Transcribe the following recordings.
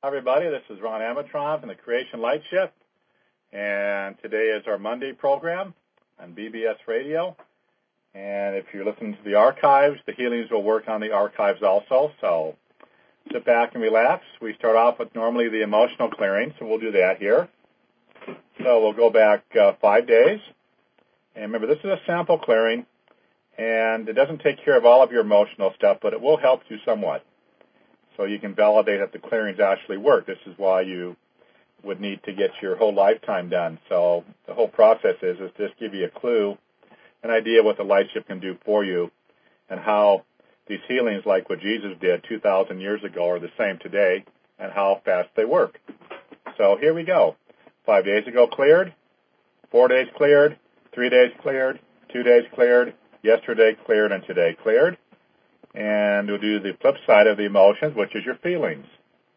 Hi, everybody. This is Ron Amatron from the Creation Light Shift, and today is our Monday program on BBS Radio. And if you're listening to the archives, the healings will work on the archives also. So sit back and relax. We start off with normally the emotional clearing, so we'll do that here. So we'll go back 5 days. And remember, this is a sample clearing, and it doesn't take care of all of your emotional stuff, but it will help you somewhat. So you can validate that the clearings actually work. This is why you would need to get your whole lifetime done. So the whole process is just give you a clue, an idea what the light shift can do for you, and how these healings, like what Jesus did 2,000 years ago, are the same today, and how fast they work. So here we go. 5 days ago cleared, 4 days cleared, 3 days cleared, 2 days cleared, yesterday cleared, and today cleared. And we'll do the flip side of the emotions, which is your feelings.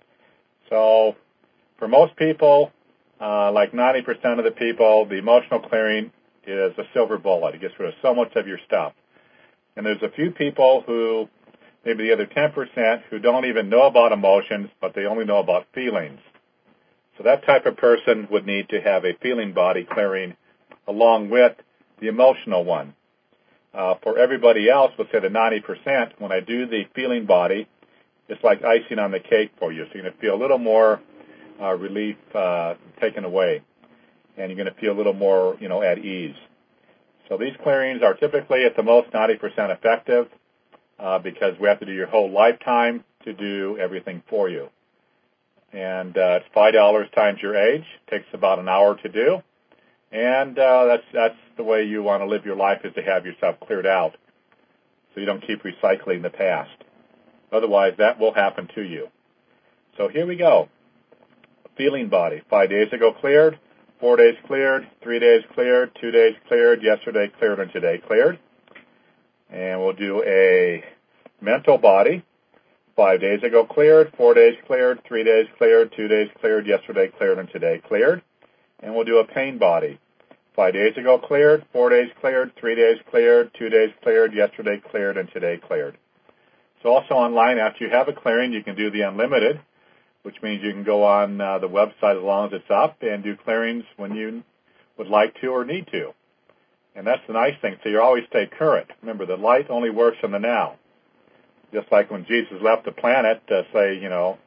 So for most people, like 90% of the people, the emotional clearing is a silver bullet. It gets rid of so much of your stuff. And there's a few people who, maybe the other 10%, who don't even know about emotions, but they only know about feelings. So that type of person would need to have a feeling body clearing along with the emotional one. For everybody else, let's say the 90%, when I do the feeling body, it's like icing on the cake for you. So you're going to feel a little more relief taken away, and you're going to feel a little more, at ease. So these clearings are typically at the most 90% effective because we have to do your whole lifetime to do everything for you. And it's $5 times your age. It takes about an hour to do. And that's the way you want to live your life, is to have yourself cleared out so you don't keep recycling the past. Otherwise, that will happen to you. So here we go. Feeling body. 5 days ago cleared, 4 days cleared, 3 days cleared, 2 days cleared, yesterday cleared, and today cleared. And we'll do a mental body. 5 days ago cleared, 4 days cleared, 3 days cleared, 2 days cleared, yesterday cleared, and today cleared. And we'll do a pain body. 5 days ago cleared, 4 days cleared, 3 days cleared, 2 days cleared, yesterday cleared, and today cleared. So also online, after you have a clearing, you can do the unlimited, which means you can go on the website as long as it's up and do clearings when you would like to or need to. And that's the nice thing. So you always stay current. Remember, the light only works in the now. Just like when Jesus left the planet, say,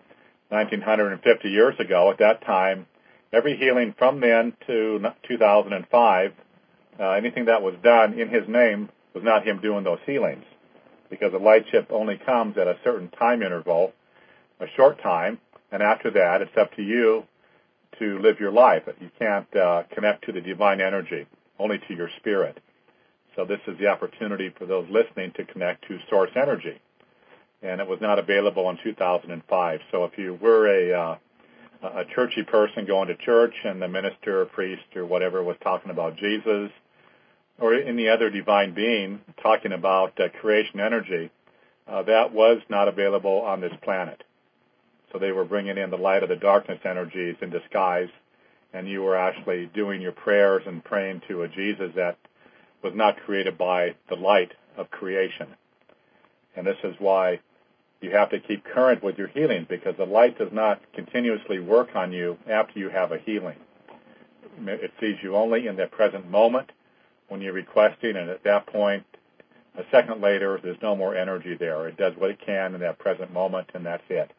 1950 years ago, at that time, every healing from then to 2005, anything that was done in his name was not him doing those healings, because the light shift only comes at a certain time interval, a short time, and after that, it's up to you to live your life. You can't connect to the divine energy, only to your spirit. So this is the opportunity for those listening to connect to source energy. And it was not available in 2005. So if you were a churchy person going to church and the minister or priest or whatever was talking about Jesus or any other divine being talking about creation energy, that was not available on this planet. So they were bringing in the light of the darkness energies in disguise, and you were actually doing your prayers and praying to a Jesus that was not created by the light of creation. And this is why you have to keep current with your healing, because the light does not continuously work on you after you have a healing. It sees you only in the present moment when you're requesting, and at that point, a second later, there's no more energy there. It does what it can in that present moment, and that's it.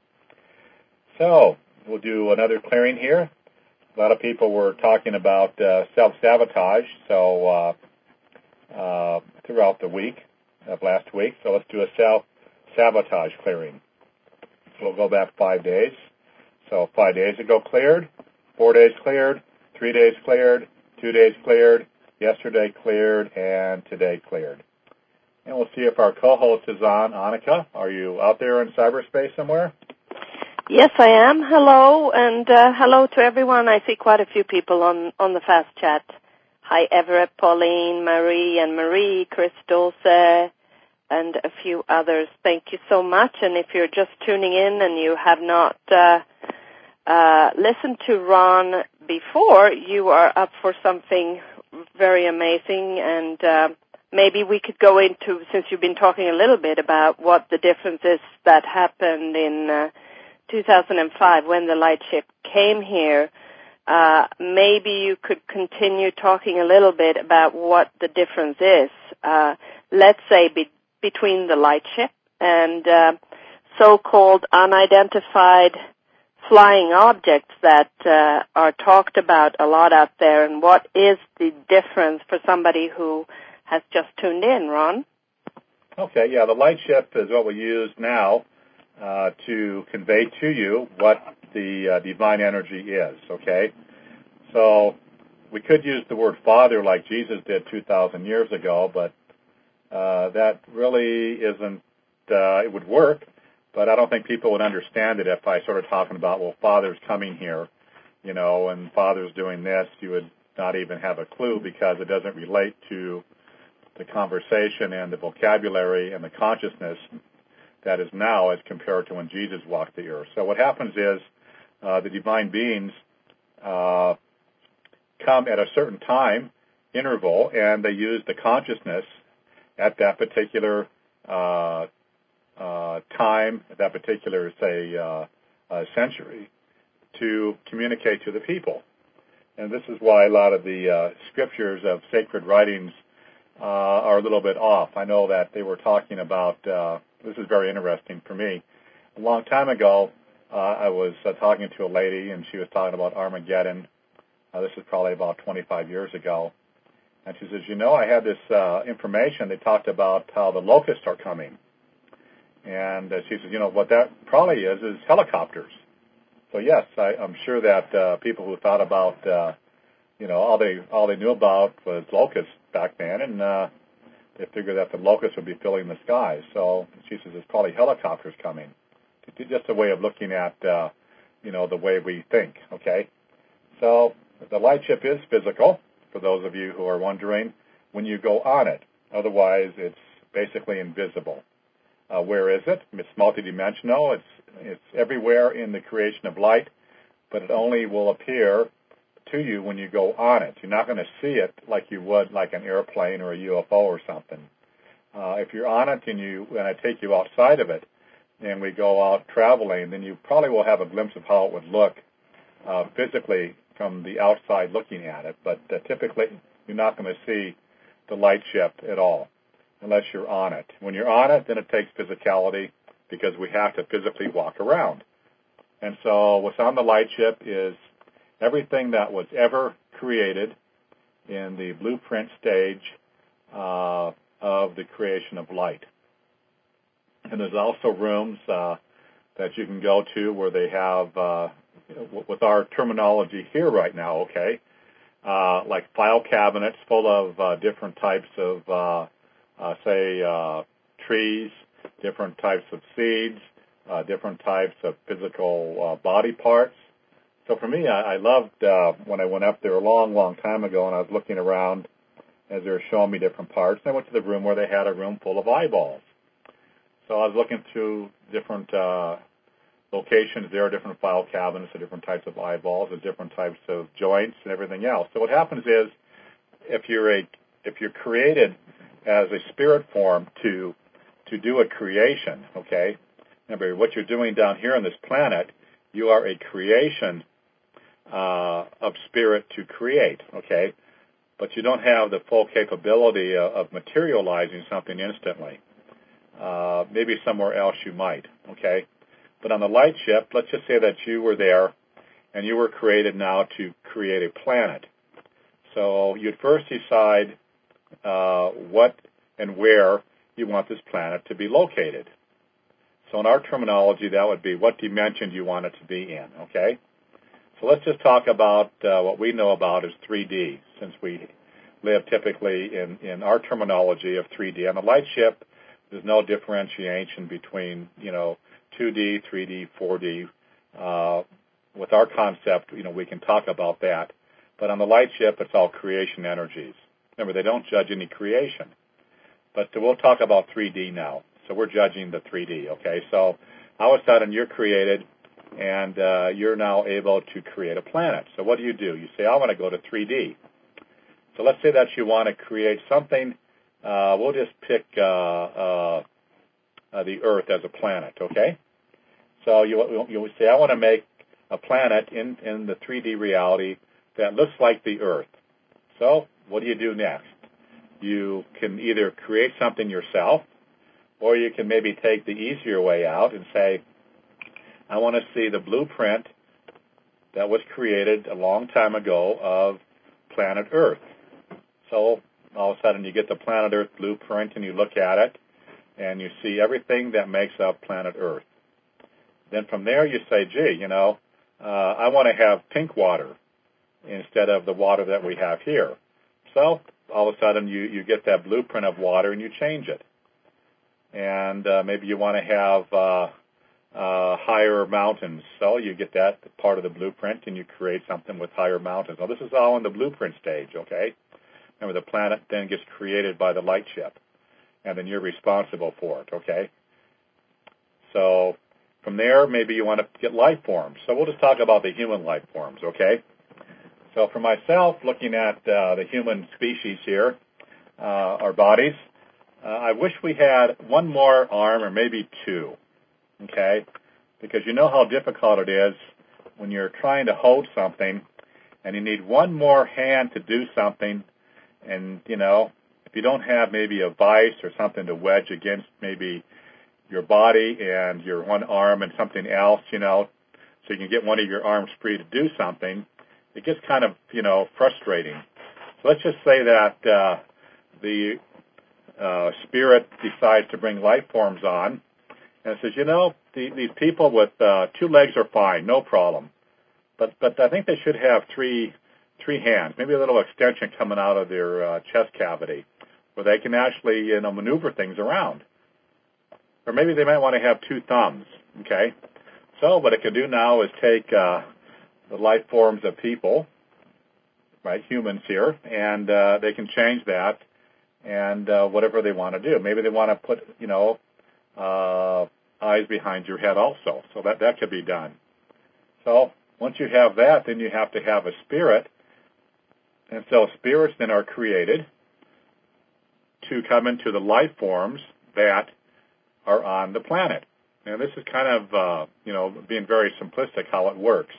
So we'll do another clearing here. A lot of people were talking about self-sabotage throughout the week of last week. So let's do a self-sabotage clearing. So we'll go back 5 days. So 5 days ago cleared, 4 days cleared, 3 days cleared, 2 days cleared, yesterday cleared, and today cleared. And we'll see if our co-host is on. Annika, are you out there in cyberspace somewhere? Yes, I am. Hello, and hello to everyone. I see quite a few people on the fast chat. Hi, Everett, Pauline, Marie, Chris Dulce, and a few others. Thank you so much. And if you're just tuning in and you have not listened to Ron before, you are up for something very amazing. And maybe we could go into, since you've been talking a little bit about what the differences that happened in 2005 when the light ship came here. Maybe you could continue talking a little bit about what the difference is, let's say between the light ship and so-called unidentified flying objects that are talked about a lot out there, and what is the difference for somebody who has just tuned in, Ron? Okay, yeah, the light ship is what we use now to convey to you what the divine energy is, okay? So we could use the word Father like Jesus did 2,000 years ago, but that really isn't, it would work, but I don't think people would understand it if I started talking about, well, Father's coming here, you know, and Father's doing this. You would not even have a clue because it doesn't relate to the conversation and the vocabulary and the consciousness that is now as compared to when Jesus walked the earth. So what happens is the divine beings come at a certain time interval, and they use the consciousness at that particular time, at that particular, say, century, to communicate to the people. And this is why a lot of the scriptures of sacred writings are a little bit off. I know that they were talking about, this is very interesting for me. A long time ago, I was talking to a lady, and she was talking about Armageddon. This is probably about 25 years ago. And she says, you know, I had this information. They talked about how the locusts are coming. And she says, you know, what that probably is helicopters. So, yes, I'm sure that people who thought about, you know, all they knew about was locusts back then, and they figured that the locusts would be filling the sky. So she says there's probably helicopters coming. It's just a way of looking at, you know, the way we think, okay? So the light ship is physical, for those of you who are wondering, when you go on it. Otherwise, it's basically invisible. Where is it? It's multidimensional. It's everywhere in the creation of light, but it only will appear to you when you go on it. You're not going to see it like you would like an airplane or a UFO or something. If you're on it and I take you outside of it and we go out traveling, then you probably will have a glimpse of how it would look physically from the outside looking at it. But typically, you're not going to see the light ship at all unless you're on it. When you're on it, then it takes physicality because we have to physically walk around. And so what's on the light ship is everything that was ever created in the blueprint stage of the creation of light. And there's also rooms that you can go to where they have, with our terminology here right now, okay, like file cabinets full of different types of, trees, different types of seeds, different types of physical body parts. So for me, I loved when I went up there a long, long time ago, and I was looking around as they were showing me different parts. And I went to the room where they had a room full of eyeballs. So I was looking through different locations there, different file cabinets, different types of eyeballs, and different types of joints and everything else. So what happens is, if you're created as a spirit form to do a creation, okay? Remember, what you're doing down here on this planet, you are a creation of spirit to create, okay? But you don't have the full capability of materializing something instantly. Maybe somewhere else you might, okay? But on the light ship, let's just say that you were there and you were created now to create a planet. So you'd first decide what and where you want this planet to be located. So in our terminology, that would be what dimension do you want it to be in, okay? So let's just talk about what we know about as 3D, since we live typically in our terminology of 3D. On the light ship, there's no differentiation between, 2D, 3D, 4D. With our concept, we can talk about that. But on the light ship, it's all creation energies. Remember, they don't judge any creation. But we'll talk about 3D now. So we're judging the 3D, okay? So all of a sudden you're created, and you're now able to create a planet. So what do? You say, I want to go to 3D. So let's say that you want to create something. We'll just pick the Earth as a planet, okay? So you would say, I want to make a planet in the 3D reality that looks like the Earth. So what do you do next? You can either create something yourself, or you can maybe take the easier way out and say, I want to see the blueprint that was created a long time ago of planet Earth. So all of a sudden you get the planet Earth blueprint and you look at it and you see everything that makes up planet Earth. Then from there you say, gee, I want to have pink water instead of the water that we have here. So all of a sudden you get that blueprint of water and you change it. And maybe you want to have higher mountains. So you get that part of the blueprint and you create something with higher mountains. Now, this is all in the blueprint stage, okay? Remember, the planet then gets created by the light ship, and then you're responsible for it, okay? So from there, maybe you want to get life forms. So we'll just talk about the human life forms, okay? So for myself, looking at the human species here, our bodies, I wish we had one more arm or maybe two, okay? Because you know how difficult it is when you're trying to hold something and you need one more hand to do something, and, if you don't have maybe a vise or something to wedge against maybe your body and your one arm and something else, so you can get one of your arms free to do something, it gets kind of, frustrating. So let's just say that the spirit decides to bring life forms on, and it says, these people with 2 legs are fine, no problem. But I think they should have three hands, maybe a little extension coming out of their chest cavity, where they can actually, maneuver things around. Or maybe they might want to have 2 thumbs, okay? So what it can do now is take the life forms of people, right, humans here, and they can change that and whatever they want to do. Maybe they want to put, eyes behind your head also. So that could be done. So once you have that, then you have to have a spirit. And so spirits then are created to come into the life forms that are on the planet. And this is kind of, being very simplistic how it works.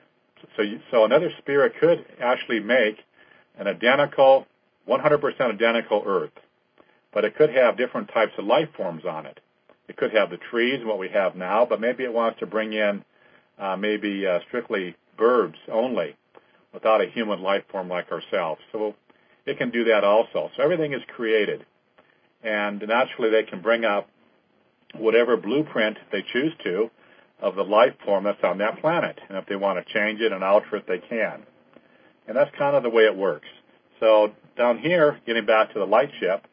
So another spirit could actually make an identical, 100% identical Earth. But it could have different types of life forms on it. It could have the trees, what we have now, but maybe it wants to bring in strictly birds only, without a human life form like ourselves. So it can do that also. So everything is created. And naturally they can bring up whatever blueprint they choose to of the life form that's on that planet. And if they want to change it and alter it, they can. And that's kind of the way it works. So down here, getting back to the light ship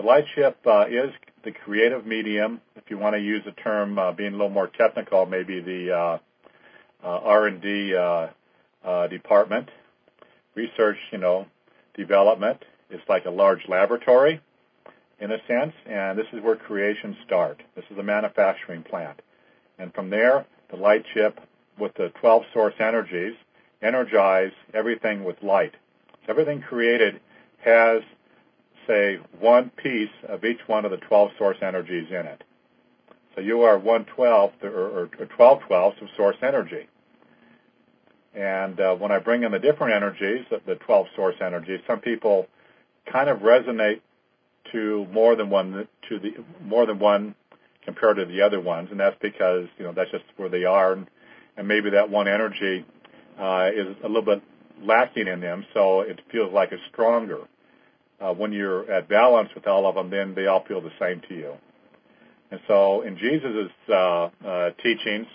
is the creative medium. If you want to use the term being a little more technical, maybe the R&D department, research, development. It's like a large laboratory, in a sense, and this is where creations start. This is a manufacturing plant. And from there, the light ship with the 12 source energies energize everything with light. So everything created has, say, one piece of each one of the 12 source energies in it. So you are 1/12 or 12/12 of source energy. And when I bring in the different energies, the 12 source energies, some people kind of resonate to more than one compared to the other ones, and that's because that's just where they are, and maybe that one energy is a little bit lacking in them, so it feels like it's stronger. When you're at balance with all of them, then they all feel the same to you. And so in Jesus' teachings,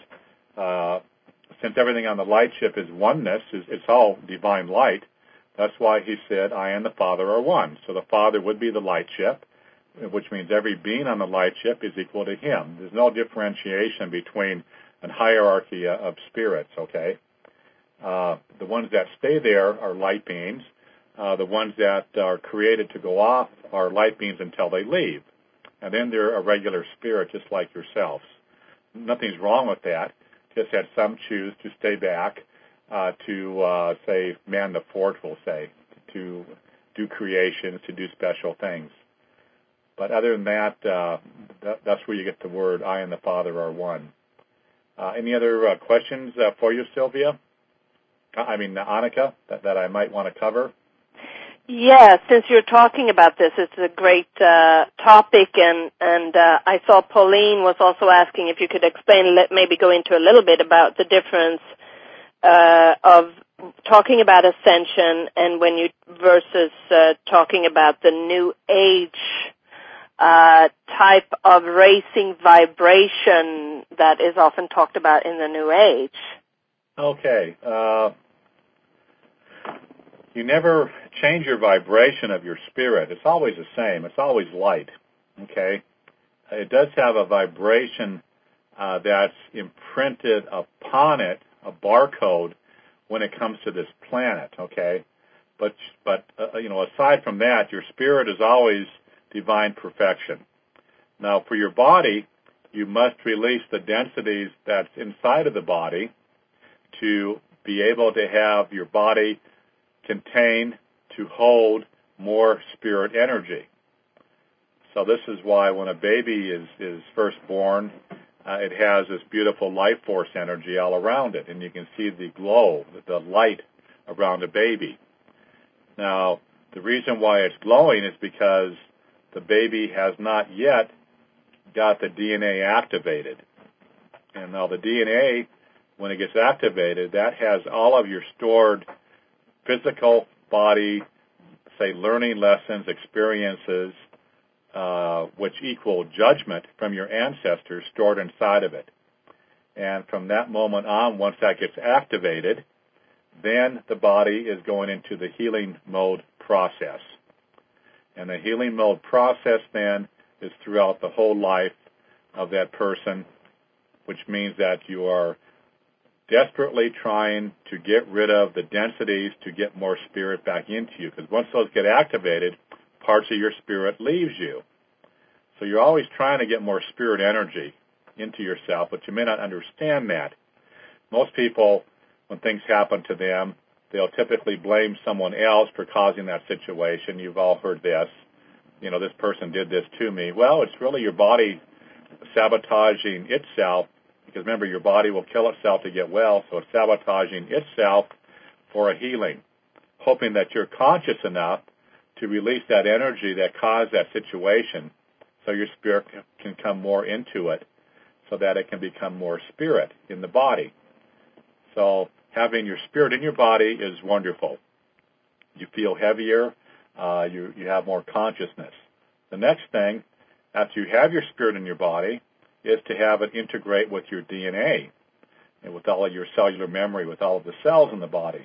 since everything on the light ship is oneness, it's all divine light, that's why he said, I and the Father are one. So the Father would be the light ship, which means every being on the light ship is equal to him. There's no differentiation between a hierarchy of spirits, okay? The ones that stay there are light beings. The ones that are created to go off are light beings until they leave. And then they're a regular spirit just like yourselves. Nothing's wrong with that. Just that some choose to stay back to, say, man the fort, we'll say, to do creations, to do special things. But other than that, that's where you get the word, I and the Father are one. Any other questions for you, Sylvia? Annika, that I might want to cover? Yes, since you're talking about this, it's a great topic, and I saw Pauline was also asking if you could explain, maybe go into a little bit about the difference of talking about ascension and versus talking about the New Age type of racing vibration that is often talked about in the New Age. Okay. You never change your vibration of your spirit. It's always the same. It's always light. Okay? It does have a vibration that's imprinted upon it, a barcode, when it comes to this planet. Okay? But aside from that, your spirit is always divine perfection. Now, for your body, you must release the densities that's inside of the body to be able to have your body contain, to hold more spirit energy. So this is why when a baby is first born, it has this beautiful life force energy all around it, and you can see the glow, the light around a baby. Now, the reason why it's glowing is because the baby has not yet got the DNA activated. And now the DNA, when it gets activated, that has all of your stored physical body, say, learning lessons, experiences, which equal judgment from your ancestors stored inside of it. And from that moment on, once that gets activated, then the body is going into the healing mode process. And the healing mode process then is throughout the whole life of that person, which means that you are desperately trying to get rid of the densities to get more spirit back into you. Because once those get activated, parts of your spirit leaves you. So you're always trying to get more spirit energy into yourself, but you may not understand that. Most people, when things happen to them, they'll typically blame someone else for causing that situation. You've all heard this. This person did this to me. Well, it's really your body sabotaging itself, because remember, your body will kill itself to get well, so it's sabotaging itself for a healing, hoping that you're conscious enough to release that energy that caused that situation so your spirit can come more into it, so that it can become more spirit in the body. So having your spirit in your body is wonderful. You feel heavier. You have more consciousness. The next thing, after you have your spirit in your body, is to have it integrate with your DNA and with all of your cellular memory, with all of the cells in the body.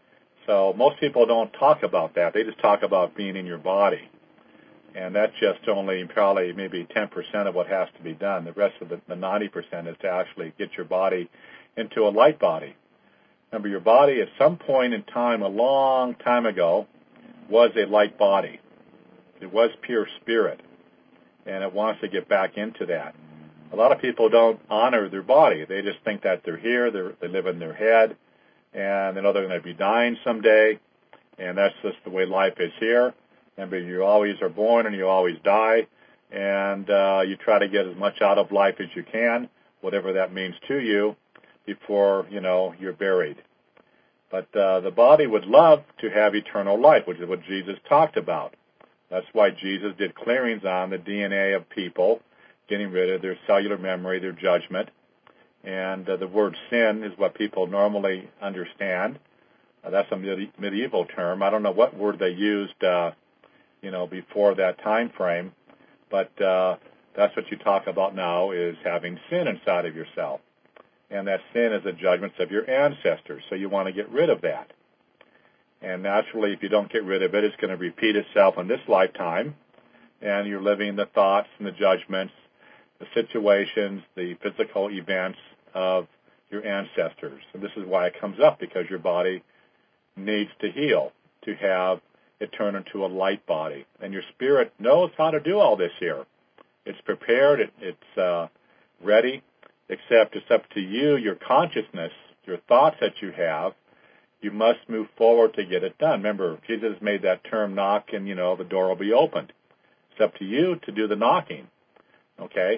So most people don't talk about that. They just talk about being in your body. And that's just only probably maybe 10% of what has to be done. The rest of the 90% is to actually get your body into a light body. Remember, your body at some point in time, a long time ago, was a light body. It was pure spirit, and it wants to get back into that. A lot of people don't honor their body. They just think that they're here, they live in their head, and they know they're going to be dying someday, and that's just the way life is here. Remember, you always are born and you always die, and you try to get as much out of life as you can, whatever that means to you, before, you're buried. But the body would love to have eternal life, which is what Jesus talked about. That's why Jesus did clearings on the DNA of people, getting rid of their cellular memory, their judgment. And the word sin is what people normally understand. That's a medieval term. I don't know what word they used, before that time frame. But that's what you talk about now, is having sin inside of yourself. And that sin is the judgments of your ancestors. So you want to get rid of that. And naturally, if you don't get rid of it, it's going to repeat itself in this lifetime. And you're living the thoughts and the judgments, the situations, the physical events of your ancestors. And this is why it comes up, because your body needs to heal, to have it turn into a light body. And your spirit knows how to do all this here. It's prepared. It's ready. Except it's up to you, your consciousness, your thoughts that you have. You must move forward to get it done. Remember, Jesus made that term knock, and, the door will be opened. It's up to you to do the knocking, okay?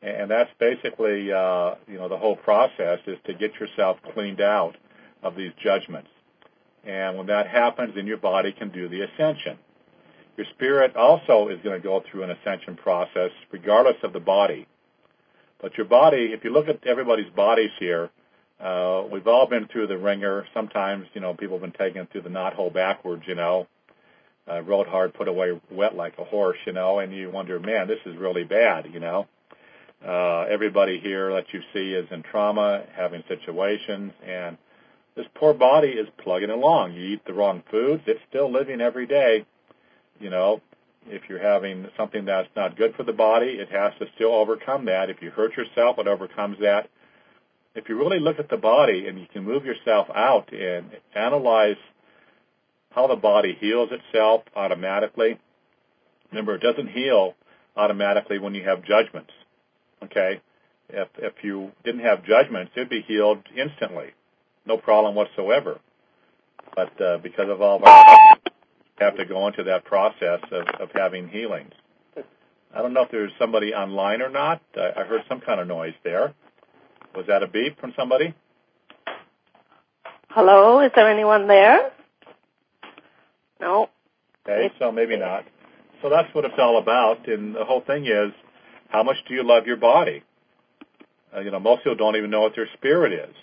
And that's basically, the whole process is to get yourself cleaned out of these judgments. And when that happens, then your body can do the ascension. Your spirit also is going to go through an ascension process regardless of the body. But your body, if you look at everybody's bodies here, we've all been through the ringer. Sometimes, people have been taken through the knothole backwards, rode hard, put away wet like a horse, and you wonder, man, this is really bad, Everybody here that you see is in trauma, having situations, and this poor body is plugging along. You eat the wrong foods, it's still living every day. If you're having something that's not good for the body, it has to still overcome that. If you hurt yourself, it overcomes that. If you really look at the body and you can move yourself out and analyze how the body heals itself automatically, remember, it doesn't heal automatically when you have judgments, okay? If you didn't have judgments, it would be healed instantly, no problem whatsoever. But because of all of our have to go into that process of having healings. I don't know if there's somebody online or not. I heard some kind of noise there. Was that a beep from somebody? Hello, is there anyone there? No. Okay, so maybe not. So that's what it's all about, and the whole thing is, how much do you love your body? Most people don't even know what their spirit is,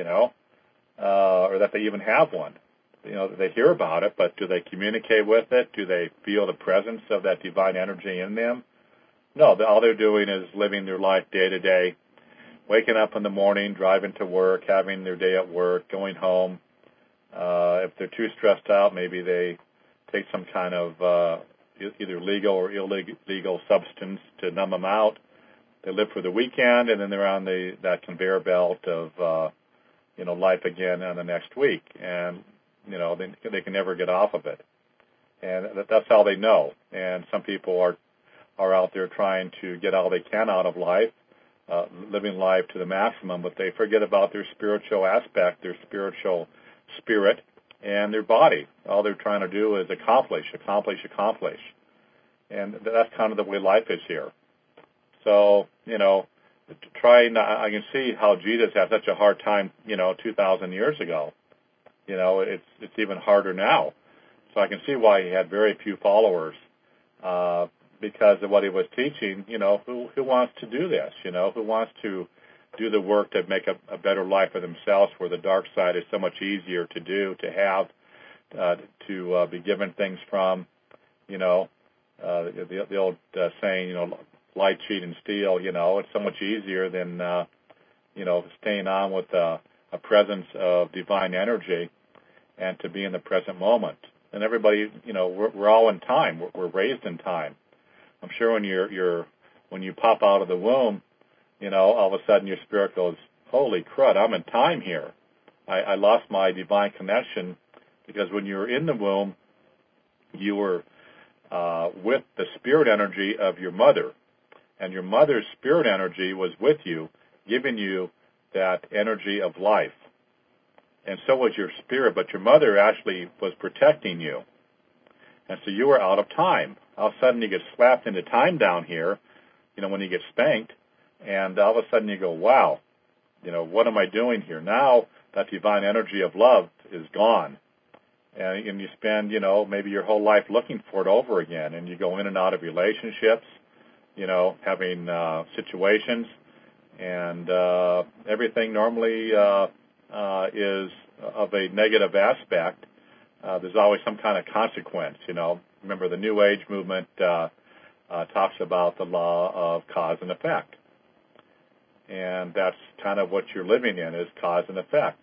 or that they even have one. They hear about it, but do they communicate with it? Do they feel the presence of that divine energy in them? No, all they're doing is living their life day to day, waking up in the morning, driving to work, having their day at work, going home. If they're too stressed out, maybe they take some kind of either legal or illegal substance to numb them out. They live for the weekend, and then they're on that conveyor belt of life again on the next week. And they can never get off of it. And that's how they know. And some people are out there trying to get all they can out of life, living life to the maximum, but they forget about their spiritual aspect, their spiritual spirit, and their body. All they're trying to do is accomplish. And that's kind of the way life is here. So, I can see how Jesus had such a hard time, 2,000 years ago. It's even harder now. So I can see why he had very few followers, because of what he was teaching. Who wants to do this? Who wants to do the work to make a better life for themselves, where the dark side is so much easier to do, to have, to be given things from, the old saying, light, cheat, and steal, it's so much easier than, staying on with a presence of divine energy and to be in the present moment. And everybody, we're all in time. We're raised in time. I'm sure when you pop out of the womb, all of a sudden your spirit goes, holy crud, I'm in time here. I lost my divine connection, because when you were in the womb, you were with the spirit energy of your mother. And your mother's spirit energy was with you, giving you that energy of life. And so was your spirit, but your mother actually was protecting you. And so you were out of time. All of a sudden you get slapped into time down here, when you get spanked, and all of a sudden you go, wow, what am I doing here? Now that divine energy of love is gone. And you spend, maybe your whole life looking for it over again, and you go in and out of relationships, having situations, and everything normally is of a negative aspect. There's always some kind of consequence, Remember, the New Age movement talks about the law of cause and effect. And that's kind of what you're living in, is cause and effect.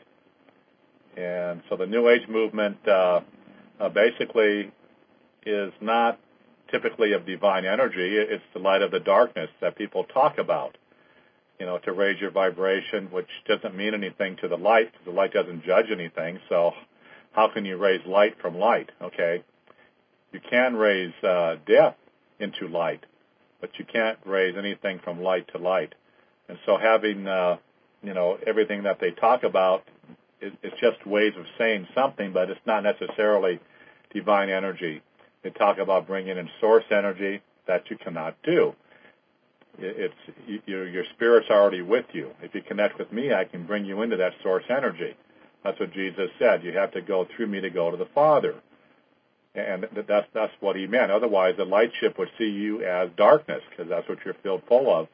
And so the New Age movement basically is not typically of divine energy. It's the light of the darkness that people talk about, to raise your vibration, which doesn't mean anything to the light. The light doesn't judge anything, so how can you raise light from light, okay? You can raise death into light, but you can't raise anything from light to light. And so having, everything that they talk about, it's just ways of saying something, but it's not necessarily divine energy. They talk about bringing in source energy. That you cannot do. Your spirit's already with you. If you connect with me, I can bring you into that source energy. That's what Jesus said. You have to go through me to go to the Father. And that's what he meant. Otherwise, the light ship would see you as darkness, because that's what you're filled full of.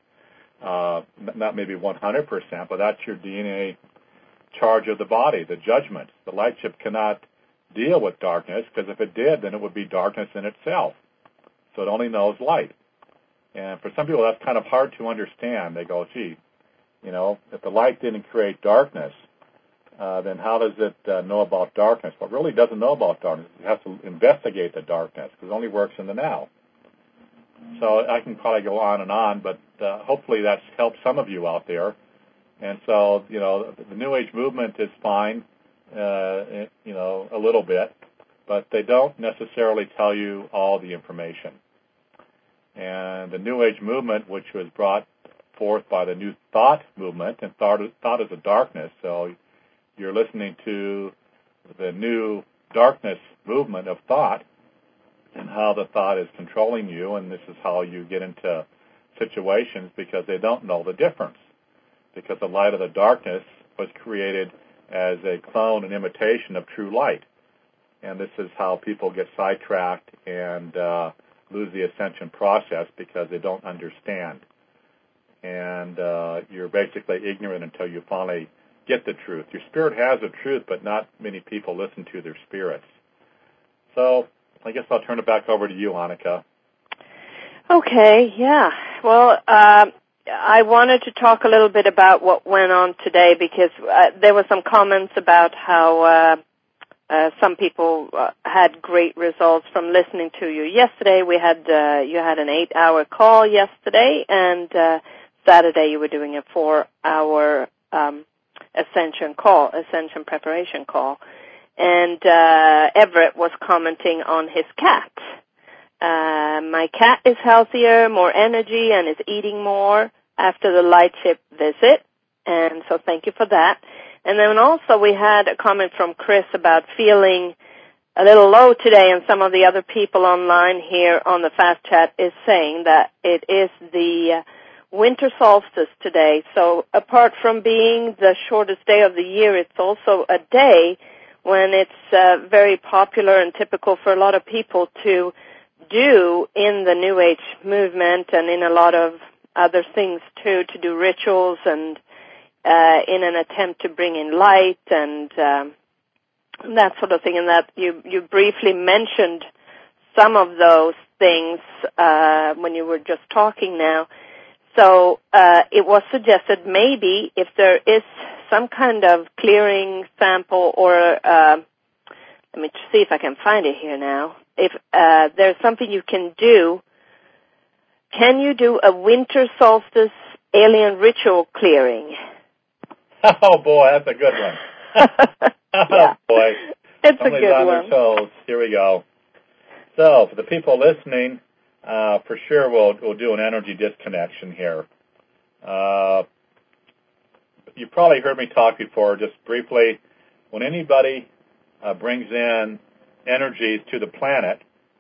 Not maybe 100%, but that's your DNA charge of the body, the judgment. The light ship cannot deal with darkness, because if it did, then it would be darkness in itself. So it only knows light. And for some people, that's kind of hard to understand. They go, gee, if the light didn't create darkness, then how does it know about darkness? Well, it really doesn't know about darkness. It has to investigate the darkness, because it only works in the now. So I can probably go on, but hopefully that's helped some of you out there. And so, the New Age movement is fine, a little bit, but they don't necessarily tell you all the information. And the New Age movement, which was brought forth by the New Thought movement, and thought is a darkness, so you're listening to the new darkness movement of thought and how the thought is controlling you, and this is how you get into situations, because they don't know the difference. Because the light of the darkness was created as a clone and imitation of true light. And this is how people get sidetracked and lose the ascension process, because they don't understand. And you're basically ignorant until you finally get the truth. Your spirit has the truth, but not many people listen to their spirits. So I guess I'll turn it back over to you, Annika. Okay, yeah. Well, I wanted to talk a little bit about what went on today, because there were some comments about how some people had great results from listening to you. Yesterday you had an 8-hour call yesterday, and Saturday you were doing a 4-hour ascension preparation call. And Everett was commenting on his cat. My cat is healthier, more energy, and is eating more after the light ship visit. And so thank you for that. And then also we had a comment from Chris about feeling a little low today, and some of the other people online here on the Fast Chat is saying that it is the winter solstice today. So apart from being the shortest day of the year, it's also a day when it's very popular and typical for a lot of people to do in the New Age movement and in a lot of other things too, to do rituals and in an attempt to bring in light and that sort of thing. And that you briefly mentioned some of those things when you were just talking now. So it was suggested maybe if there is some kind of clearing sample or let me see if I can find it here now. If there's something you can do, can you do a winter solstice alien ritual clearing? Oh boy, that's a good one. Yeah. Oh boy, it's somebody's a good on one. their toes. Here we go. So for the people listening, for sure we'll do an energy disconnection here. You probably heard me talk before, just briefly. When anybody brings in energies to the planet,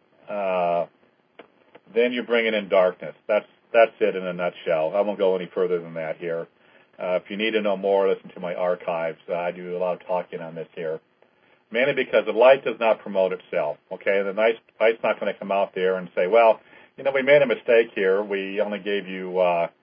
then you're bringing in darkness. That's it in a nutshell. I won't go any further than that here. If you need to know more, listen to my archives. I do a lot of talking on this here, mainly because the light does not promote itself. Okay, the light's not going to come out there and say, well, we made a mistake here. We only gave you,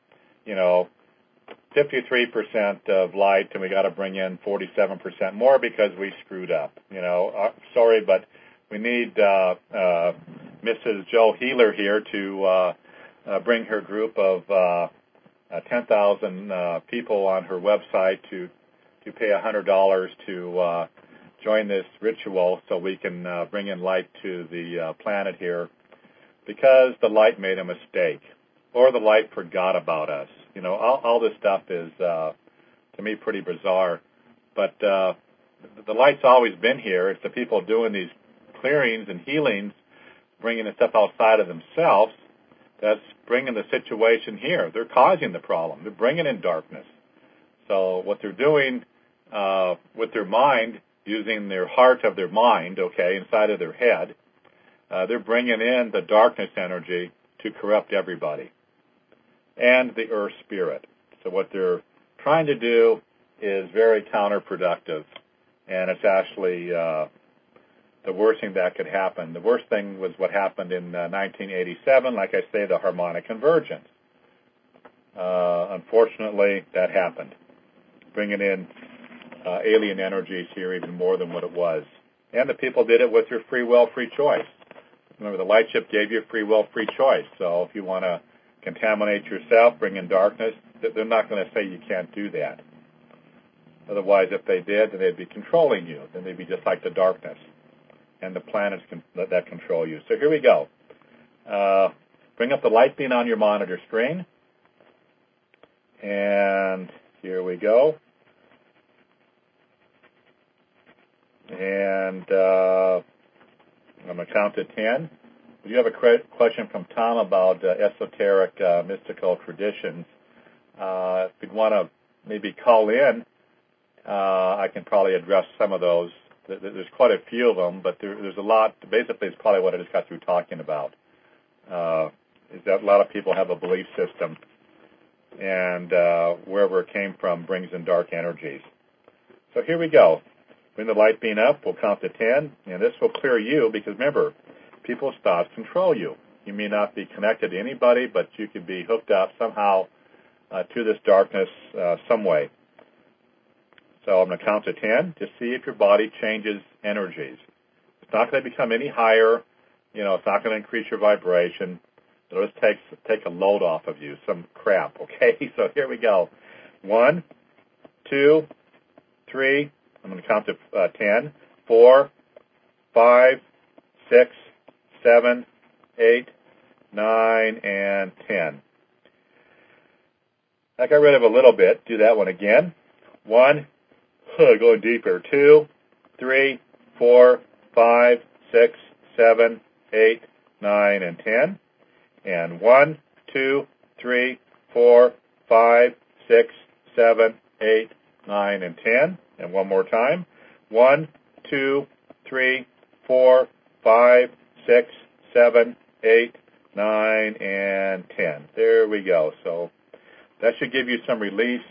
53% of light, and we got to bring in 47% more because we screwed up. Sorry, but we need Mrs. Jo Healer here to bring her group of 10,000 people on her website to pay $100 to join this ritual so we can bring in light to the planet here, because the light made a mistake or the light forgot about us. All this stuff is, to me, pretty bizarre. But the light's always been here. It's the people doing these clearings and healings, bringing the stuff outside of themselves, that's bringing the situation here. They're causing the problem. They're bringing in darkness. So what they're doing with their mind, using their heart of their mind, inside of their head, they're bringing in the darkness energy to corrupt everybody. and the earth spirit. So what they're trying to do is very counterproductive, and it's actually the worst thing that could happen. The worst thing was what happened in 1987, like I say, the harmonic convergence. Unfortunately, that happened, bringing in alien energies here even more than what it was. And the people did it with your free will, free choice. Remember, the light ship gave you free will, free choice. So if you want to contaminate yourself, bring in darkness, they're not going to say you can't do that. Otherwise, if they did, then they'd be controlling you. Then they'd be just like the darkness and the planets that control you. So here we go. Bring up the light beam on your monitor screen. And here we go. And I'm going to count to 10. If you have a question from Tom about esoteric mystical traditions, if you'd want to maybe call in, I can probably address some of those. There's quite a few of them, but there's a lot. Basically, it's probably what I just got through talking about, is that a lot of people have a belief system, and wherever it came from brings in dark energies. So here we go. Bring the light beam up. We'll count to 10, and this will clear you because, remember, people's thoughts control you. You may not be connected to anybody, but you could be hooked up somehow to this darkness some way. So I'm going to count to 10 to see if your body changes energies. It's not going to become any higher. It's not going to increase your vibration. It'll just take a load off of you, some crap, okay? So here we go. 1, 2, 3. I'm going to count to 10. 4, 5, 6, 7, 8, 9, and 10. I got rid of a little bit. Do that one again. 1, going deeper. 2, 3, 4, 5, 6, 7, 8, 9, and 10. And 1, 2, 3, 4, 5, 6, 7, 8, 9, and 10. And one more time. 1, 2, 3, 4, 5, 6, 7, 8, 9, and 10. There we go. So that should give you some relief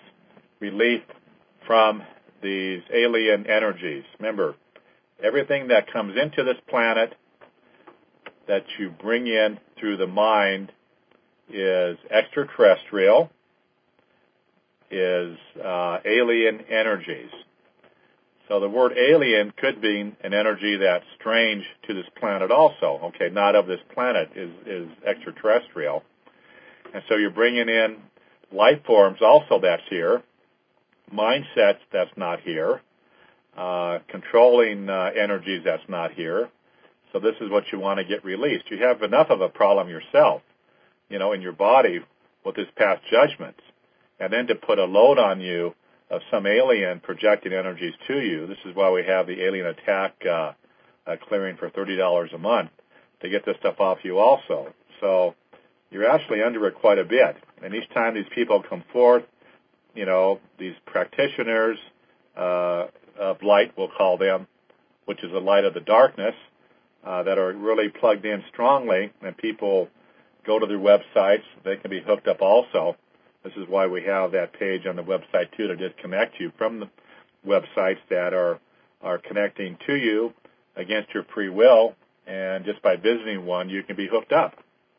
from these alien energies. Remember, everything that comes into this planet that you bring in through the mind is extraterrestrial, is alien energies. So the word alien could mean an energy that's strange to this planet also. Okay, not of this planet, is extraterrestrial. And so you're bringing in life forms also that's here, mindsets that's not here, controlling energies that's not here. So this is what you want to get released. You have enough of a problem yourself, in your body with this past judgments. And then to put a load on you of some alien projecting energies to you. This is why we have the alien attack clearing for $30 a month to get this stuff off you also. So you're actually under it quite a bit. And each time these people come forth, these practitioners of light, we'll call them, which is the light of the darkness, that are really plugged in strongly, and people go to their websites. They can be hooked up also. This is why we have that page on the website, too, to disconnect you from the websites that are connecting to you against your free will, and just by visiting one, you can be hooked up.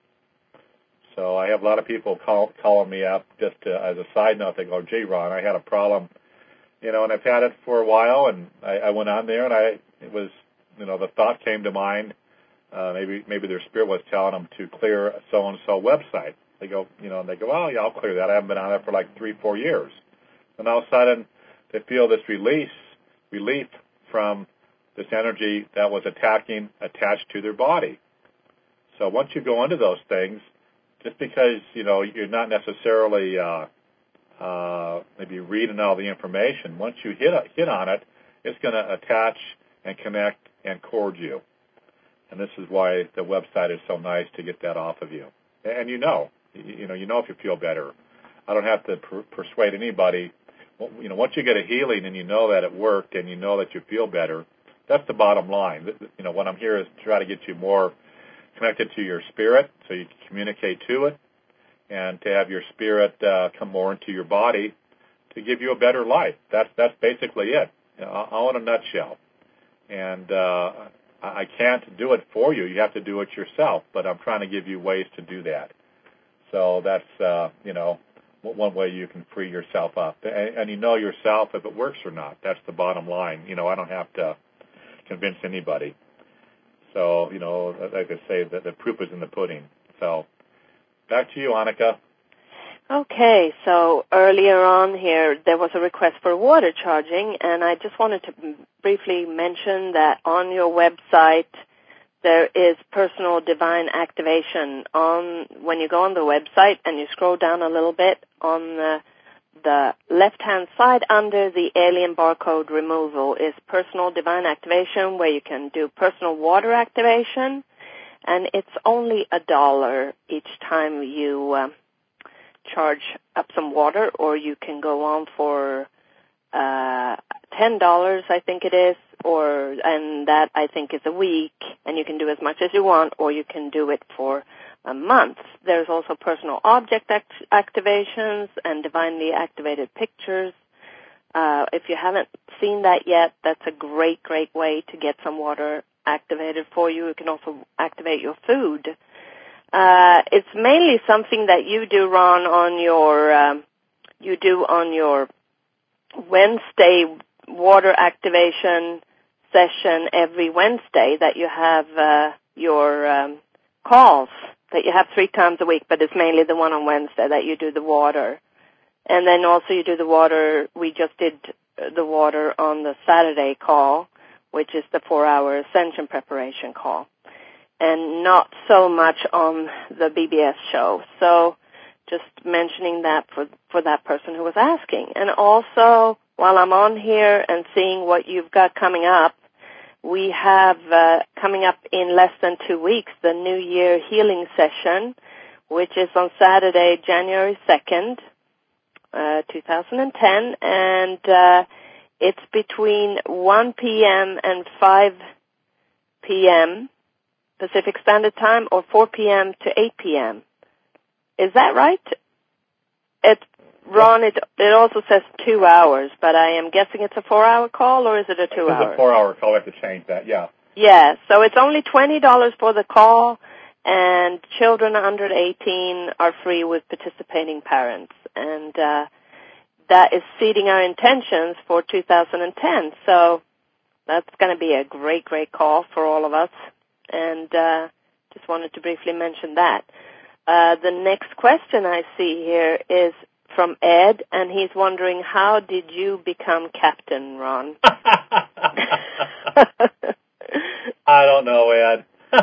So I have a lot of people calling me up just as a side note. They go, gee, Ron, I had a problem, and I've had it for a while, and I went on there, and it was, the thought came to mind, maybe their spirit was telling them to clear a so-and-so website. They go, oh, yeah, I'll clear that. I haven't been on it for like 3-4 years. And all of a sudden, they feel this relief from this energy that was attached to their body. So once you go into those things, just because, you're not necessarily maybe reading all the information, once you hit on it, it's going to attach and connect and cord you. And this is why the website is so nice to get that off of you. And if you feel better. I don't have to persuade anybody. Once you get a healing and you know that it worked and you know that you feel better, that's the bottom line. What I'm here is to try to get you more connected to your spirit so you can communicate to it and to have your spirit come more into your body to give you a better life. That's basically it, all in a nutshell. And I can't do it for you. You have to do it yourself, but I'm trying to give you ways to do that. So that's, one way you can free yourself up. And you know yourself if it works or not. That's the bottom line. I don't have to convince anybody. So, like I say, the proof is in the pudding. So back to you, Annika. Okay, so earlier on here, there was a request for water charging, and I just wanted to briefly mention that on your website, there is personal divine activation when you go on the website and you scroll down a little bit on the left-hand side under the alien barcode removal is personal divine activation, where you can do personal water activation, and it's only $1 each time you charge up some water, or you can go on for $10, I think it is, and that I think is a week, and you can do as much as you want, or you can do it for a month. There's also personal object activations and divinely activated pictures. If you haven't seen that yet, that's a great, great way to get some water activated for you. You can also activate your food. It's mainly something that you do, Ron, on your Wednesday water activation session every Wednesday, that you have your calls that you have 3 times a week, but it's mainly the one on Wednesday that you do the water. And then also you do the water, we just did the water on the Saturday call, which is the 4-hour ascension preparation call, and not so much on the BBS show. So just mentioning that for that person who was asking. And also, while I'm on here and seeing what you've got coming up, we have coming up in less than 2 weeks the New Year healing session, which is on Saturday, January 2nd, 2010, and it's between 1 p.m. and 5 p.m. Pacific Standard Time, or 4 p.m. to 8 p.m. Is that right? Ron, it also says 2 hours, but I am guessing it's a 4-hour call, or is it a 2-hour? It's a 4-hour call. I have to change that, yeah. Yeah, so it's only $20 for the call, and children under 18 are free with participating parents. And that is seeding our intentions for 2010. So that's going to be a great, great call for all of us. And just wanted to briefly mention that. The next question I see here is from Ed, and he's wondering, how did you become captain, Ron? I don't know, Ed.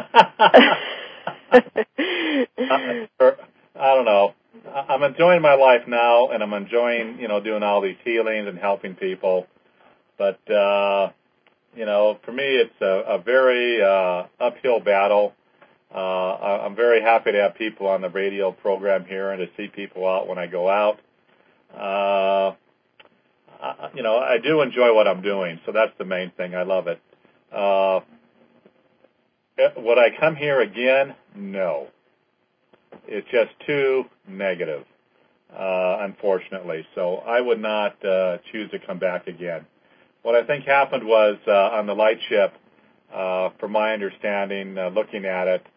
I don't know. I'm enjoying my life now, and I'm enjoying, doing all these healings and helping people. But, for me, it's a very uphill battle. I'm very happy to have people on the radio program here and to see people out when I go out. I do enjoy what I'm doing, so that's the main thing. I love it. Would I come here again? No. It's just too negative, unfortunately. So I would not choose to come back again. What I think happened was on the light ship, from my understanding, looking at it,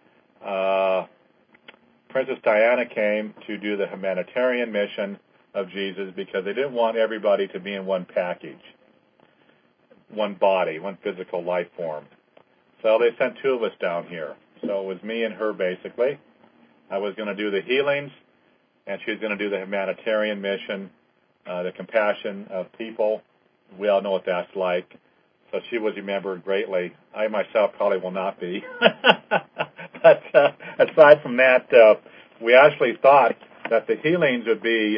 Princess Diana came to do the humanitarian mission of Jesus because they didn't want everybody to be in one package, one body, one physical life form. So they sent 2 of us down here. So it was me and her, basically. I was going to do the healings, and she was going to do the humanitarian mission, the compassion of people. We all know what that's like. So she was remembered greatly. I myself probably will not be. But aside from that, we actually thought that the healings would be,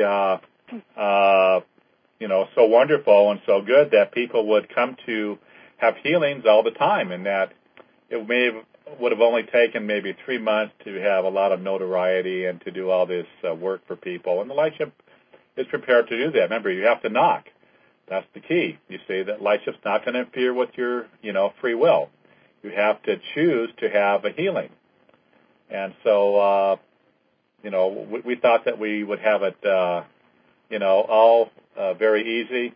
so wonderful and so good that people would come to have healings all the time, and that it would have only taken maybe 3 months to have a lot of notoriety and to do all this work for people. And the light ship is prepared to do that. Remember, you have to knock. That's the key. You see, that light ship's not going to interfere with your, free will. You have to choose to have a healing. And so, we thought that we would have it, all very easy.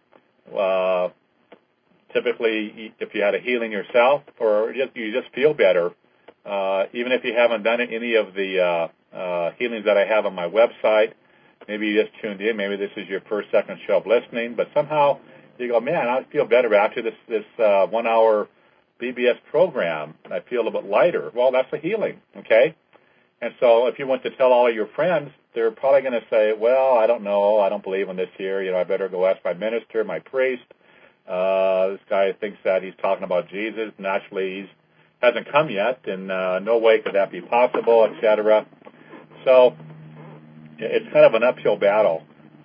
Typically, if you had a healing yourself, or you just feel better, even if you haven't done any of the healings that I have on my website, maybe you just tuned in, maybe this is your first, second show of listening, but somehow you go, man, I feel better after this 1 hour BBS program. I feel a little bit lighter. Well, that's a healing, okay? And so if you went to tell all of your friends, they're probably going to say, well, I don't know, I don't believe in this here, I better go ask my minister, my priest. This guy thinks that he's talking about Jesus, and actually he hasn't come yet, and no way could that be possible, etc. So it's kind of an uphill battle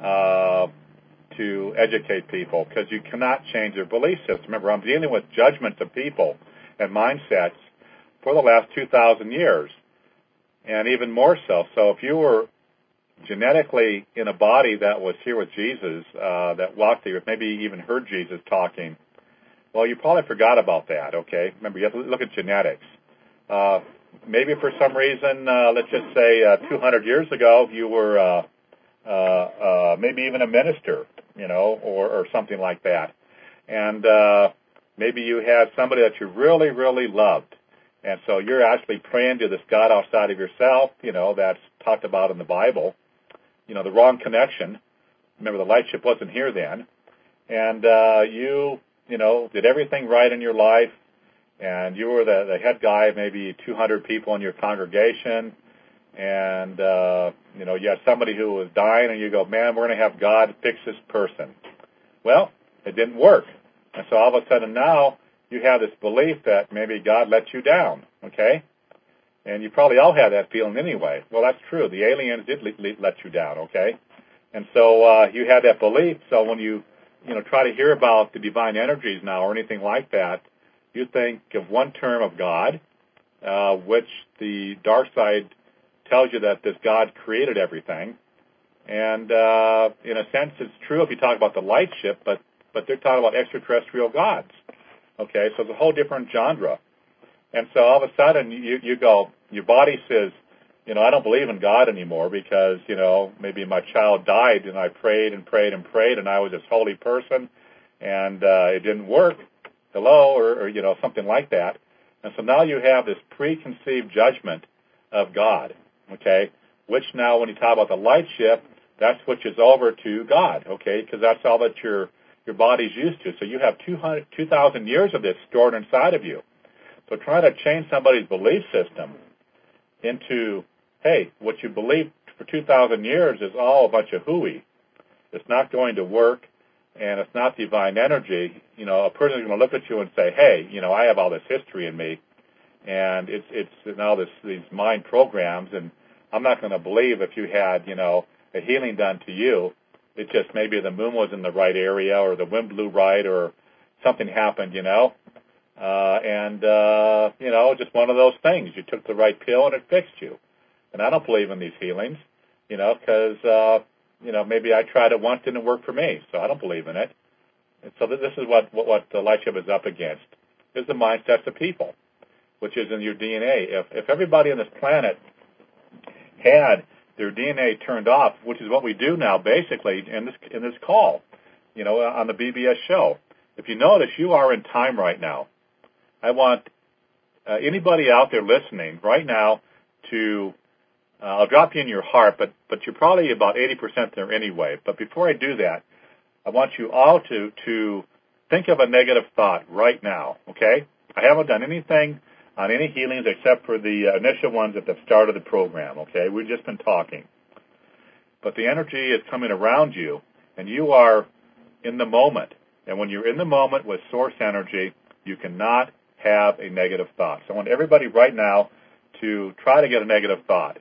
to educate people, because you cannot change their belief system. Remember, I'm dealing with judgments of people and mindsets for the last 2,000 years, and even more so. So if you were genetically in a body that was here with Jesus, that walked here, maybe even heard Jesus talking, well, you probably forgot about that, okay? Remember, you have to look at genetics. Maybe for some reason, let's just say 200 years ago, you were maybe even a minister, or something like that. And maybe you had somebody that you really, really loved. And so you're actually praying to this God outside of yourself, that's talked about in the Bible. The wrong connection. Remember, the lightship wasn't here then. And you did everything right in your life. And you were the head guy of maybe 200 people in your congregation. And, you had somebody who was dying, and you go, man, we're going to have God fix this person. Well, it didn't work. And so all of a sudden now you have this belief that maybe God let you down, okay? And you probably all had that feeling anyway. Well, that's true. The aliens did let you down, okay? And so you had that belief. So when you try to hear about the divine energies now or anything like that, you think of one term of God, which the dark side tells you that this God created everything. And in a sense, it's true if you talk about the light ship, but they're talking about extraterrestrial gods. Okay, so it's a whole different genre. And so all of a sudden you go, your body says, I don't believe in God anymore because, maybe my child died and I prayed and prayed and prayed and I was this holy person and it didn't work. Hello, or something like that. And so now you have this preconceived judgment of God, okay, which now when you talk about the light ship, that switches over to God, okay, because that's all that your body's used to. So you have 2,000 years of this stored inside of you. So trying to change somebody's belief system into, hey, what you believed for 2,000 years is all a bunch of hooey. It's not going to work, and it's not divine energy. A person is going to look at you and say, hey, I have all this history in me, and it's now these mind programs, and I'm not going to believe if you had, a healing done to you. It just maybe the moon was in the right area or the wind blew right or something happened, just one of those things. You took the right pill and it fixed you. And I don't believe in these healings, because, maybe I tried it once and it worked for me, so I don't believe in it. And so this is what the light ship is up against, is the mindsets of people, which is in your DNA. If everybody on this planet had their DNA turned off, which is what we do now basically in this call, on the BBS show. If you notice, you are in time right now. I want anybody out there listening right now to, I'll drop you in your heart, but you're probably about 80% there anyway. But before I do that, I want you all to think of a negative thought right now, okay? I haven't done anything on any healings except for the initial ones at the start of the program, okay? We've just been talking. But the energy is coming around you, and you are in the moment. And when you're in the moment with source energy, you cannot have a negative thought. So I want everybody right now to try to get a negative thought.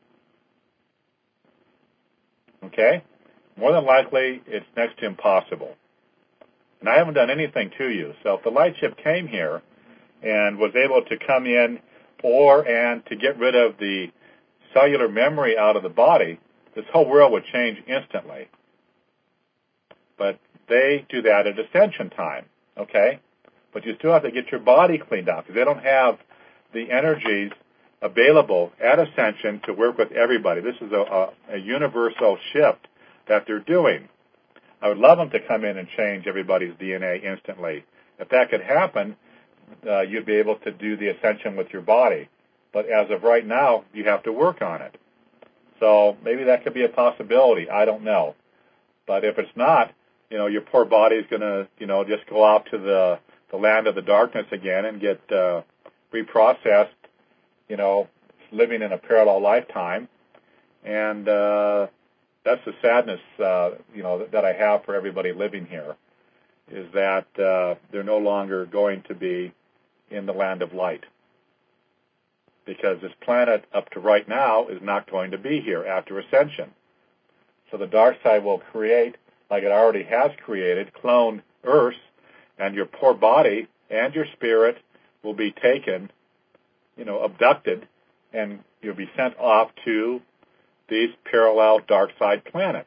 Okay? More than likely, it's next to impossible. And I haven't done anything to you. So if the light ship came here and was able to come in and to get rid of the cellular memory out of the body, this whole world would change instantly. But they do that at ascension time, okay? But you still have to get your body cleaned out because they don't have the energies available at Ascension to work with everybody. This is a universal shift that they're doing. I would love them to come in and change everybody's DNA instantly. If that could happen, you'd be able to do the Ascension with your body. But as of right now, you have to work on it. So maybe that could be a possibility. I don't know. But if it's not, your poor body is going to, just go out to the land of the darkness again and get reprocessed, living in a parallel lifetime. And that's the sadness, that I have for everybody living here, is that they're no longer going to be in the land of light. Because this planet, up to right now, is not going to be here after Ascension. So the dark side will create, like it already has created, clone Earths, and your poor body and your spirit will be taken, abducted, and you'll be sent off to these parallel dark side planets.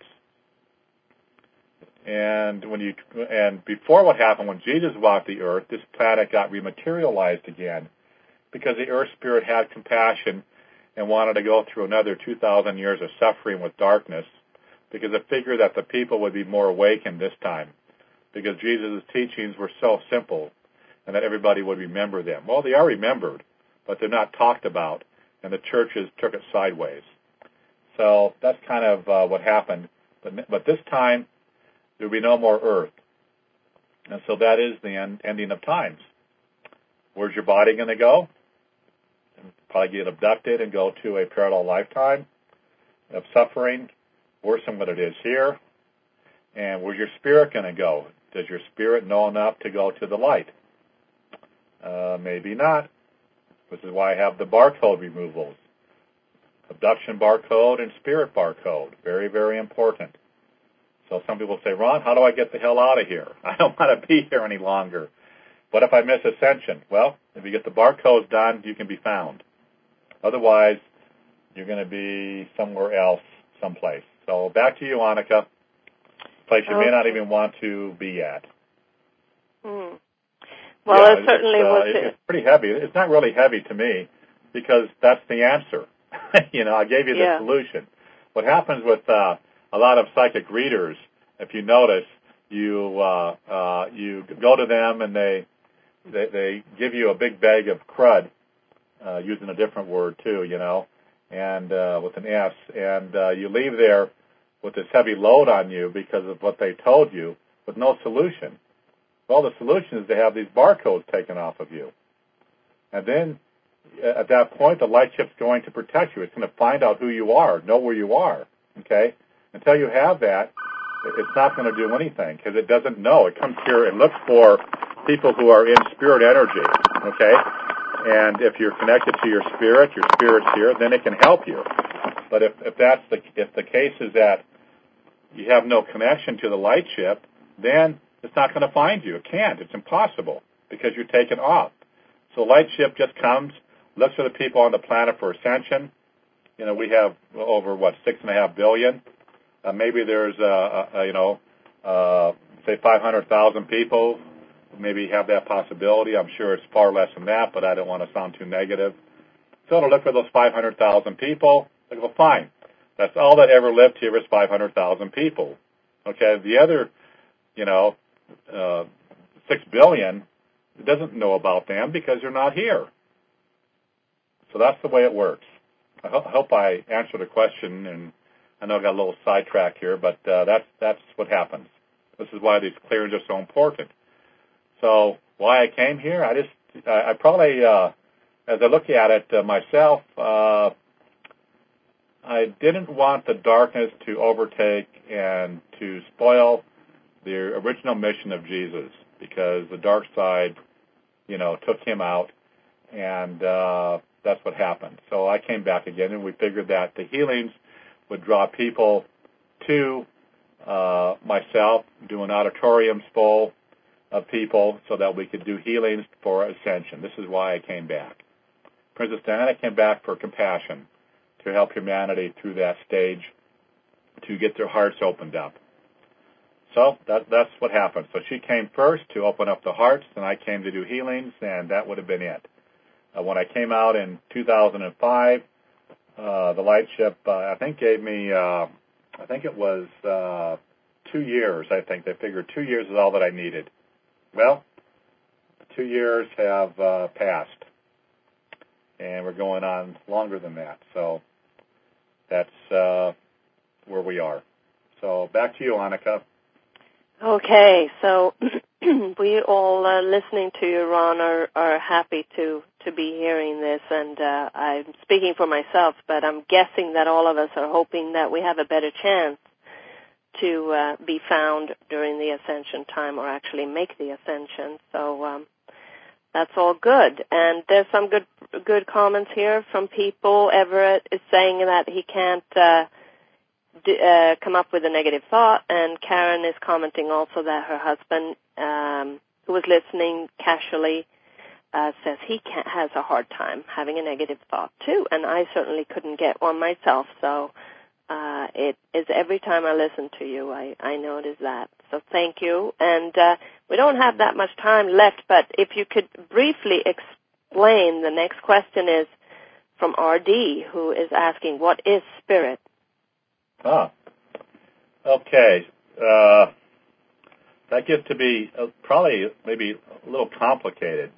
And before what happened when Jesus walked the earth, this planet got rematerialized again because the earth spirit had compassion and wanted to go through another 2,000 years of suffering with darkness because it figured that the people would be more awakened this time because Jesus' teachings were so simple and that everybody would remember them. Well, they are remembered, but they're not talked about, and the churches took it sideways. So that's kind of what happened. But this time, there will be no more earth. And so that is the ending of times. Where's your body going to go? Probably get abducted and go to a parallel lifetime of suffering, worse than what it is here. And where's your spirit going to go? Does your spirit know enough to go to the light? Maybe not. This is why I have the barcode removals. Abduction barcode and spirit barcode. Very, very important. So some people say, Ron, how do I get the hell out of here? I don't want to be here any longer. What if I miss Ascension? Well, if you get the barcodes done, you can be found. Otherwise, you're going to be somewhere else, someplace. So back to you, Annika. Place you may not even want to be at. Well, it certainly was. It's pretty heavy. It's not really heavy to me because that's the answer. I gave you the solution. What happens with a lot of psychic readers, if you notice, you go to them and they give you a big bag of crud, using a different word too, and with an S, and you leave there with this heavy load on you because of what they told you with no solution. Well, the solution is to have these barcodes taken off of you. And then at that point, the light ship's going to protect you. It's going to find out who you are, know where you are, okay? Until you have that, it's not going to do anything because it doesn't know. It comes here and looks for people who are in spirit energy, okay? And if you're connected to your spirit's here, then it can help you. But if the case is that you have no connection to the light ship, then it's not going to find you. It can't. It's impossible because you're taken off. So light ship just comes, looks for the people on the planet for ascension. We have over, 6.5 billion. Maybe there's, say 500,000 people maybe have that possibility. I'm sure it's far less than that, but I don't want to sound too negative. So it'll look for those 500,000 people. Like, well, fine. That's all that ever lived here is 500,000 people. Okay, the other, 6 billion doesn't know about them because they're not here. So that's the way it works. I hope I answered the question, and I know I got a little sidetracked here, but that's what happens. This is why these clearings are so important. So why I came here, I probably, as I look at it myself, I didn't want the darkness to overtake and to spoil the original mission of Jesus, because the dark side, took him out, and that's what happened. So I came back again, and we figured that the healings would draw people to myself, do an auditorium full of people so that we could do healings for ascension. This is why I came back. Princess Diana came back for compassion, to help humanity through that stage, to get their hearts opened up. So that's what happened. So she came first to open up the hearts, and I came to do healings, and that would have been it. When I came out in 2005, the lightship, I think, gave me, I think it was 2 years. I think they figured 2 years is all that I needed. Well, 2 years have passed, and we're going on longer than that. So that's where we are. So back to you, Annika. Okay, so we all listening to you, Ron, are happy to be hearing this, and I'm speaking for myself, but I'm guessing that all of us are hoping that we have a better chance to be found during the ascension time, or actually make the ascension. So that's all good. And there's some good comments here from people. Everett is saying that he can't come up with a negative thought, and Karen is commenting also that her husband, who was listening casually, says he has a hard time having a negative thought too, and I certainly couldn't get one myself. So it is every time I listen to you, I notice that. So thank you. And we don't have that much time left, but if you could briefly explain, the next question is from RD, who is asking, what is spirit? Okay. That gets to be probably maybe a little complicated.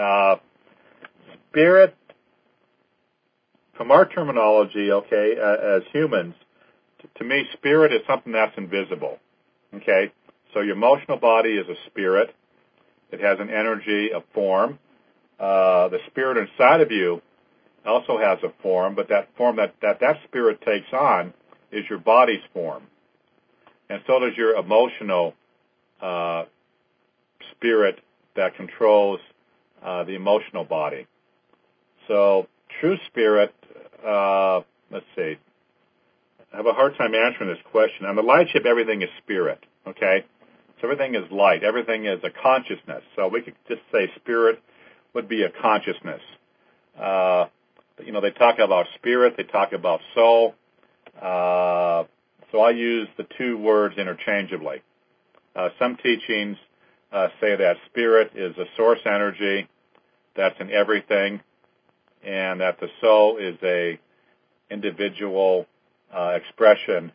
Spirit, from our terminology, okay, as humans, to me, spirit is something that's invisible. Okay? So your emotional body is a spirit. It has an energy, a form. The spirit inside of you also has a form, but that form that spirit takes on is your body's form. And so does your emotional spirit that controls the emotional body. So true spirit, let's see. I have a hard time answering this question. On the lightship, everything is spirit, okay? So everything is light. Everything is a consciousness. So we could just say spirit would be a consciousness. They talk about spirit. They talk about soul. So I use the two words interchangeably. Some teachings say that spirit is a source energy that's in everything, and that the soul is a individual expression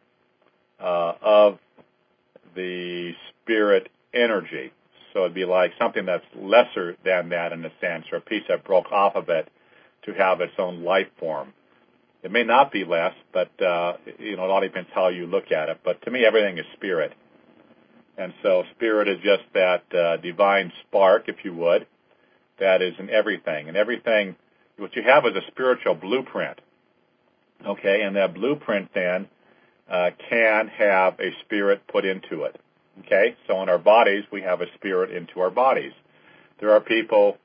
of the spirit energy. So it'd be like something that's lesser than that in a sense, or a piece that broke off of it to have its own life form. It may not be less, but it all depends how you look at it. But to me, everything is spirit. And so spirit is just that divine spark, if you would, that is in everything. And everything, what you have is a spiritual blueprint. Okay, and that blueprint then can have a spirit put into it. Okay, so in our bodies, we have a spirit into our bodies. There are people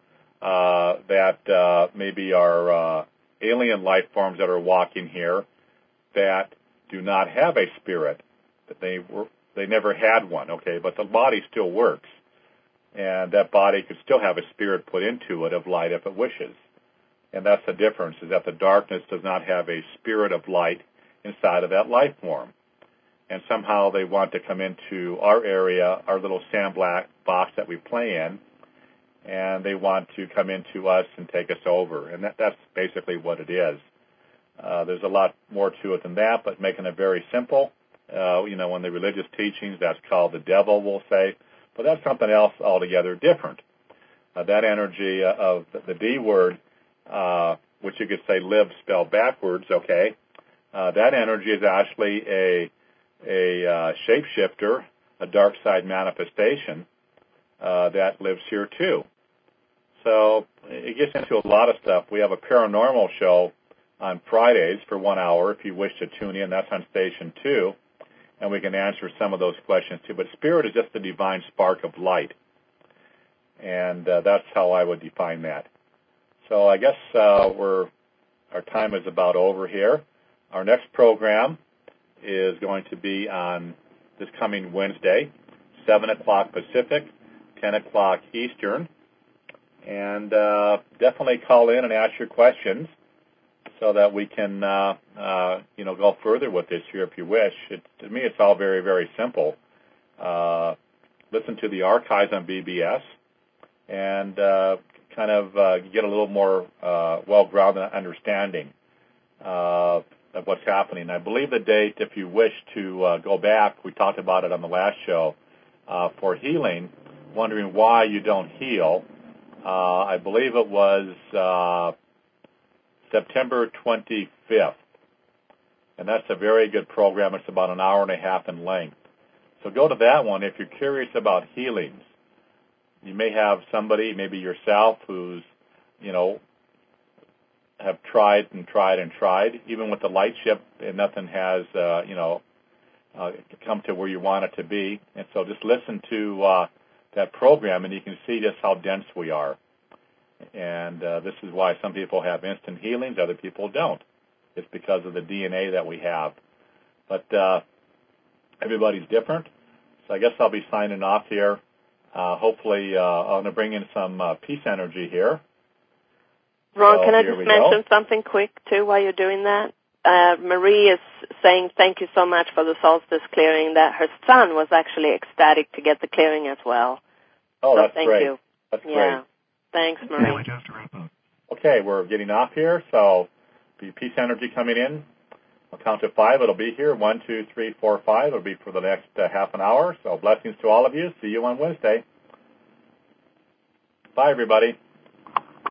that maybe are alien life forms that are walking here that do not have a spirit, that they never had one, okay, but the body still works. And that body could still have a spirit put into it of light if it wishes. And that's the difference, is that the darkness does not have a spirit of light inside of that life form. And somehow they want to come into our area, our little sandbox that we play in, and they want to come into us and take us over. And that's basically what it is. There's a lot more to it than that, but making it very simple, in the religious teachings, that's called the devil, we'll say. But that's something else altogether different. That energy of the D word, which you could say live spelled backwards, okay, that energy is actually a shapeshifter, a dark side manifestation that lives here too. So it gets into a lot of stuff. We have a paranormal show on Fridays for 1 hour if you wish to tune in. That's on Station 2, and we can answer some of those questions too. But spirit is just the divine spark of light, and that's how I would define that. So I guess our time is about over here. Our next program is going to be on this coming Wednesday, 7 o'clock Pacific, 10 o'clock Eastern. And definitely call in and ask your questions so that we can, go further with this here if you wish. To me, it's all very, very simple. Listen to the archives on BBS and kind of get a little more well-grounded understanding of what's happening. I believe the date, if you wish to go back, we talked about it on the last show, for healing, wondering why you don't heal. I believe it was September 25th. And that's a very good program. It's about an hour and a half in length. So go to that one if you're curious about healings. You may have somebody, maybe yourself, who's, have tried and tried and tried, even with the light ship, and nothing has, come to where you want it to be. And so just listen to that program, and you can see just how dense we are. And this is why some people have instant healings, other people don't. It's because of the DNA that we have. But everybody's different. So I guess I'll be signing off here. Hopefully, I'm going to bring in some peace energy here. Ron, can I just mention something quick, too, while you're doing that? Marie is saying thank you so much for the solstice clearing, that her son was actually ecstatic to get the clearing as well. Oh, so that's thank great. You. That's yeah. great. Thanks, Marie. Okay, we're getting off here, so the peace energy coming in. I'll count to 5. It'll be here. 1, 2, 3, 4, 5. It'll be for the next half an hour. So blessings to all of you. See you on Wednesday. Bye, everybody.